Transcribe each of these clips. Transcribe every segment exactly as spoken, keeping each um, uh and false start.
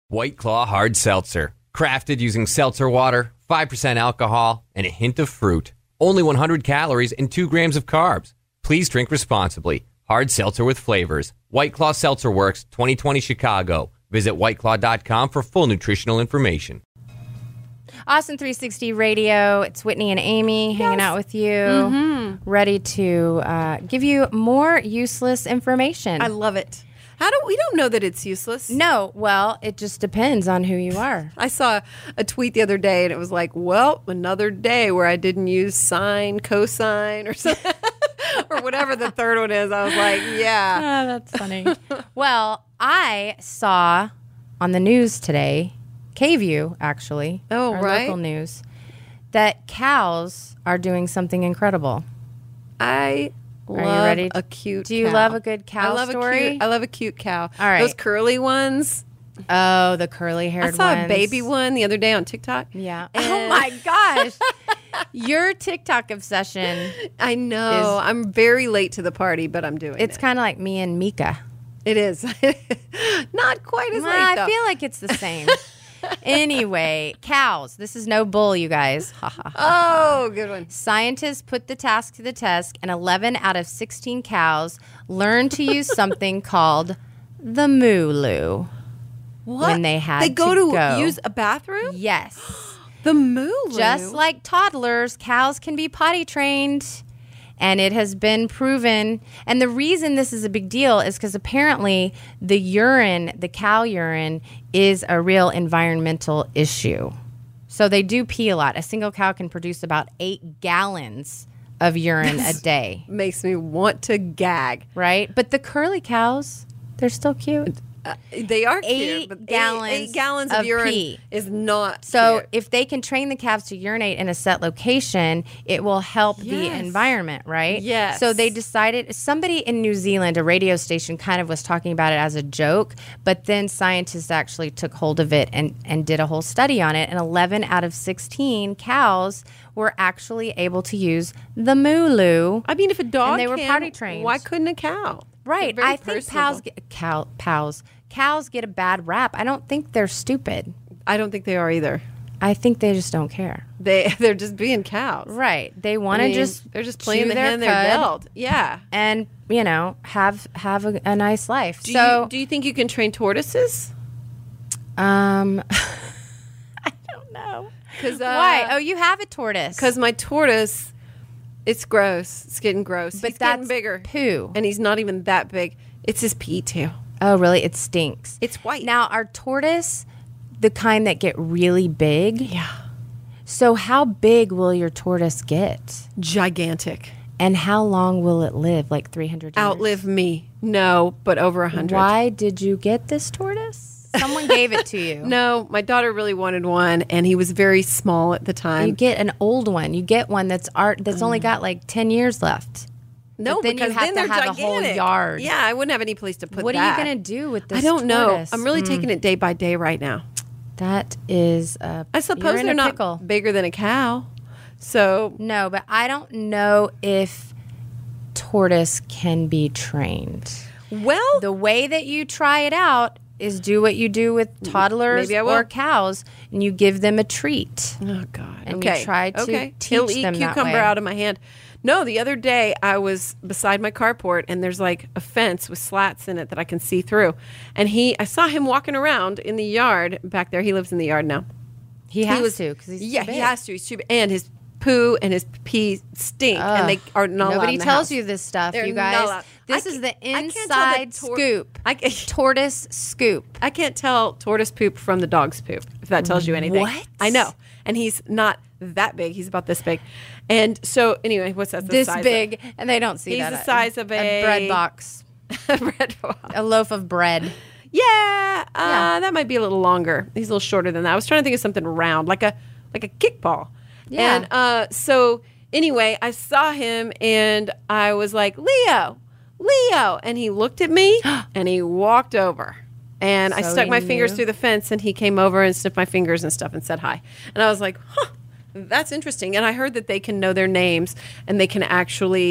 White Claw Hard Seltzer. Crafted using seltzer water, five percent alcohol, and a hint of fruit. Only one hundred calories and two grams of carbs. Please drink responsibly. Hard seltzer with flavors. White Claw Seltzer Works, twenty twenty Chicago. Visit white claw dot com for full nutritional information. Austin three sixty Radio. It's Whitney and Amy hanging Yes. out with you, Mm-hmm. ready to uh, give you more useless information. I love it. How do we don't know that it's useless? no, well, it just depends on who you are. I saw a tweet the other day, and it was like, "Well, another day where I didn't use sine, cosine, or something, or whatever the third one is." I was like, "Yeah, Oh, that's funny. Well, I saw on the news today, K-View actually, Oh, our right. local news, that cows are doing something incredible. I you love ready? a cute. Do you cow. love a good cow I love story? A cute, I love a cute cow. All right. Those curly ones. Oh, the curly-haired I saw ones. a baby one the other day on TikTok. Yeah. And- Oh my gosh. Your TikTok obsession. I know. Is- I'm very late to the party, but I'm doing It's it. kind of like me and Mika. It is. Not quite as Well, late, though. I feel like it's the same. Anyway, cows. This is no bull, you guys. Ha, ha, ha. Oh, good one. Scientists put the task to the test, and eleven out of sixteen cows learned to use something called the moo-loo. What? When they had They go to to, go. use a bathroom? Yes. The moo. Just like toddlers, cows can be potty trained. And it has been proven. And the reason this is a big deal is because apparently the urine, the cow urine, is a real environmental issue. So they do pee a lot. A single cow can produce about eight gallons of urine a day, makes me want to gag. right? But the curly cows, they're still cute. Uh, they are Eight cute, but gallons eight, eight gallons of, of urine pee. is not So cute. if they can train the calves to urinate in a set location, it will help the Yes. environment, right? Yes. So they decided, somebody in New Zealand, a radio station, kind of was talking about it as a joke, but then scientists actually took hold of it and, and did a whole study on it. And eleven out of sixteen cows were actually able to use the moo-loo. I mean, if a dog And they were can, potty trained. why couldn't a cow? Right. They're very I think personable. cows get, cow, cows, cows get a bad rap. I don't think they're stupid. I don't think they are either. I think they just don't care. They they're just being cows. Right. They want I to mean, just they're just playing chew the their hand they're cud dealt. Yeah. and, you know, have have a, a nice life. Do so you do you think you can train tortoises? um I don't know. Because Why? Oh, you have a tortoise. Because my tortoise, it's gross. It's getting gross. But he's that's getting bigger. poo. And he's not even that big. It's his pee too. Oh, really? It stinks. It's white. Now, are tortoise the kind that get really big? Yeah. So how big will your tortoise get? Gigantic. And how long will it live? Like three hundred years? Outlive me. No, but over a hundred. Why did you get this tortoise? Someone gave it to you. No, my daughter really wanted one, and he was very small at the time. You get an old one. You get one that's art that's only got like ten years left. no, but then you because have then to they're have a whole gigantic. yard. Yeah, I wouldn't have any place to put What that. are you going to do with this I don't tortoise? know. I'm really Mm. taking it day by day right now. That is a I suppose you're in they're a not pickle. bigger than a cow. So No, but I don't know if tortoise can be trained. well, The way that you try it out is do what you do with toddlers Maybe I will. or cows, and you give them a treat. oh god. And you okay. try to okay. teach He'll eat them that cucumber way. out of my hand. No, the other day I was beside my carport and there's like a fence with slats in it that I can see through. And he I saw him walking around in the yard back there. He lives in the yard now. He has was, to because he's Yeah, too big. he has to. He's too big. And his poo and his pee stink and they are not allowed Nobody in the tells house. you this stuff, They're you not guys. allowed. This I is ca- the I can't tell the inside tor- scoop. I ca- Tortoise scoop. I can't tell tortoise poop from the dog's poop, if that tells you anything. What? I know. And he's not that big. He's about this big. And so, anyway, what's that? The This size big, and they don't see He's that. the size of a- bread box, Of bread box. a loaf of bread. Yeah, uh, Yeah. that might be a little longer. He's a little shorter than that. I was trying to think of something round, like a like a kickball. Yeah. And uh, so, anyway, I saw him, and I was like, Leo, Leo. And he looked at me, and he walked over. And I So stuck he my fingers knew? through the fence, and he came over and sniffed my fingers and stuff and said hi. And I was like, huh, that's interesting. And I heard that they can know their names, and they can actually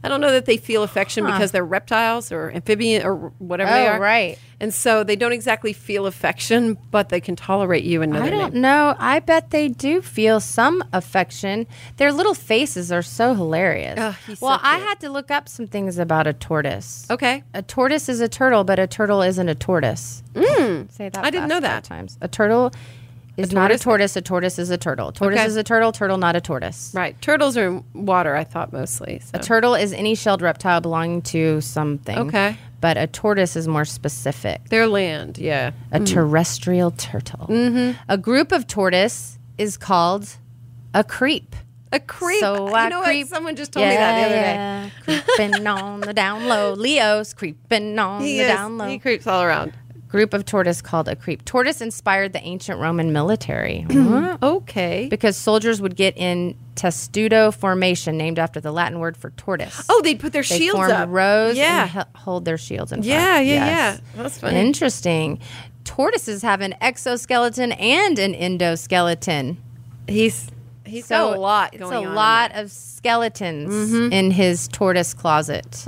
I don't know that they feel affection Huh. because they're reptiles or amphibian or whatever Oh, they are. right. And so they don't exactly feel affection, but they can tolerate you and know I their don't name. know. I bet they do feel some affection. Their little faces are so hilarious. Oh, he's so well, I cute. had to look up some things about a tortoise. Okay. A tortoise is a turtle, but a turtle isn't a tortoise. Mm. Say that. I didn't fast know five that. Times. A turtle is A not a tortoise? tortoise. A tortoise is a turtle. Tortoise Okay. is a turtle. Turtle not a tortoise. Right. Turtles are in water, I thought mostly. So. A turtle is any shelled reptile belonging to something. Okay. But a tortoise is more specific. Their land, yeah. A terrestrial turtle. Mm-hmm. A group of tortoise is called a creep. A creep. So you I know creep. what? Someone just told me that the other day. yeah. Creeping on the down low. Leo's creeping on He the is. down low. He creeps all around. Group of tortoise called a creep. Tortoise inspired the ancient Roman military. Huh? Okay. Because soldiers would get in testudo formation, named after the Latin word for tortoise. Oh, they'd put their They shields formed up. rows Yeah. and he- hold their shields in front. Yeah, yeah, Yes. yeah. That's funny. Interesting. Tortoises have an exoskeleton and an endoskeleton. He's he's got a lot It's going a on in lot there. of skeletons in his tortoise closet.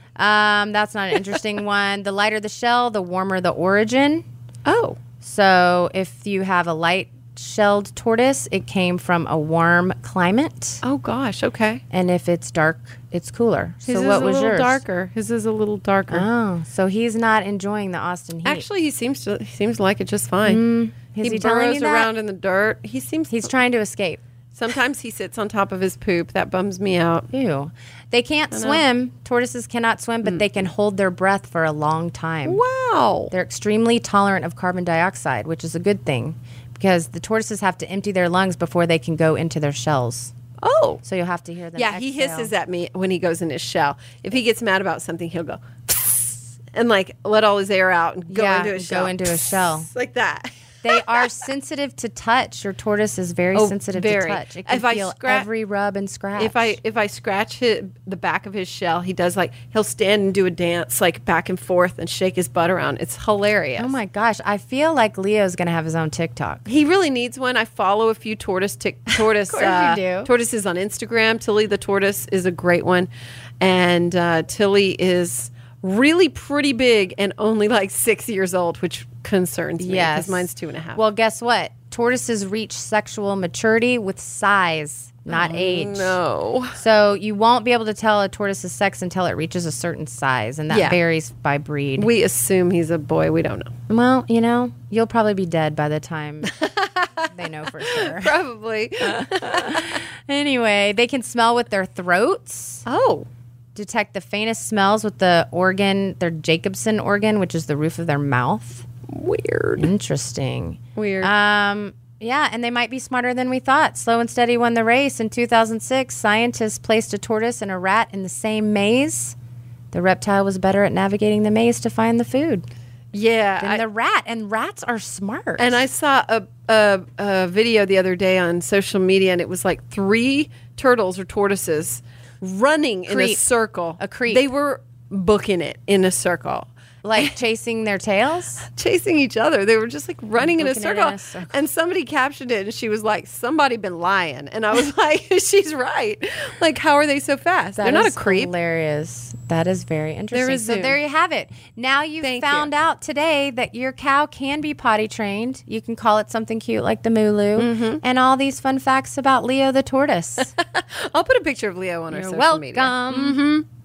Um, that's not an interesting one. The lighter the shell, the warmer the origin. Oh. So if you have a light shelled tortoise, it came from a warm climate. Oh gosh, okay. And if it's dark, it's cooler. His so is what a was little yours? darker. His is a little darker. Oh, so he's not enjoying the Austin heat. Actually, he seems to he seems to like it just fine. is he, he telling burrows you that? around in the dirt. He seems He's trying to escape. sometimes he sits on top of his poop. That bums me out. Ew. They can't swim. Tortoises cannot swim, but they can hold their breath for a long time. Wow. They're extremely tolerant of carbon dioxide, which is a good thing because the tortoises have to empty their lungs before they can go into their shells. Oh. So you'll have to hear them. Yeah, he exhale. hisses at me when he goes in his shell. If he gets mad about something, he'll go and like let all his air out and go Yeah, into his shell. go into a shell. Like that. They are sensitive to touch. Your tortoise is very Oh, sensitive very. to touch. It can If I feel scra- every rub and scratch. If I if I scratch his, the back of his shell, he does like he'll stand and do a dance like back and forth and shake his butt around. It's hilarious. Oh my gosh, I feel like Leo's going to have his own TikTok. He really needs one. I follow a few tortoise tic- tortoise Of course you uh, do. tortoises on Instagram. Tilly the tortoise is a great one, and uh, Tilly is really pretty big and only like six years old, which concerns me Yes. because mine's two and a half. Well, guess what? Tortoises reach sexual maturity with size, not age. no. So you won't be able to tell a tortoise's sex until it reaches a certain size, and that Yeah. varies by breed. We assume he's a boy. We don't know. Well, you know, you'll probably be dead by the time they know for sure. Probably. Anyway, they can smell with their throats, oh. detect the faintest smells with the organ, their Jacobson organ, which is the roof of their mouth. Weird. Interesting. Weird. Um, yeah, and they might be smarter than we thought. Slow and Steady won the race. In two thousand six, scientists placed a tortoise and a rat in the same maze. The reptile was better at navigating the maze to find the food yeah. than I- the rat, and rats are smart. And I saw a, a, a video the other day on social media, and it was like three turtles or tortoises running in a Creep. circle. A creep. They were booking it in a circle, like chasing their tails. chasing each other. They were just like running in a, Booking it in circle. a circle. And somebody captioned it, and she was like, "Somebody been lying." And I was like, "She's right. Like, how are they so fast? That They're not a is creep." Hilarious. That is very interesting. is so Zoom. there you have it. Now you've Thank found you. out today that your cow can be potty trained. You can call it something cute like the Mulu, Mm-hmm. and all these fun facts about Leo the tortoise. I'll put a picture of Leo on our You're social welcome. media.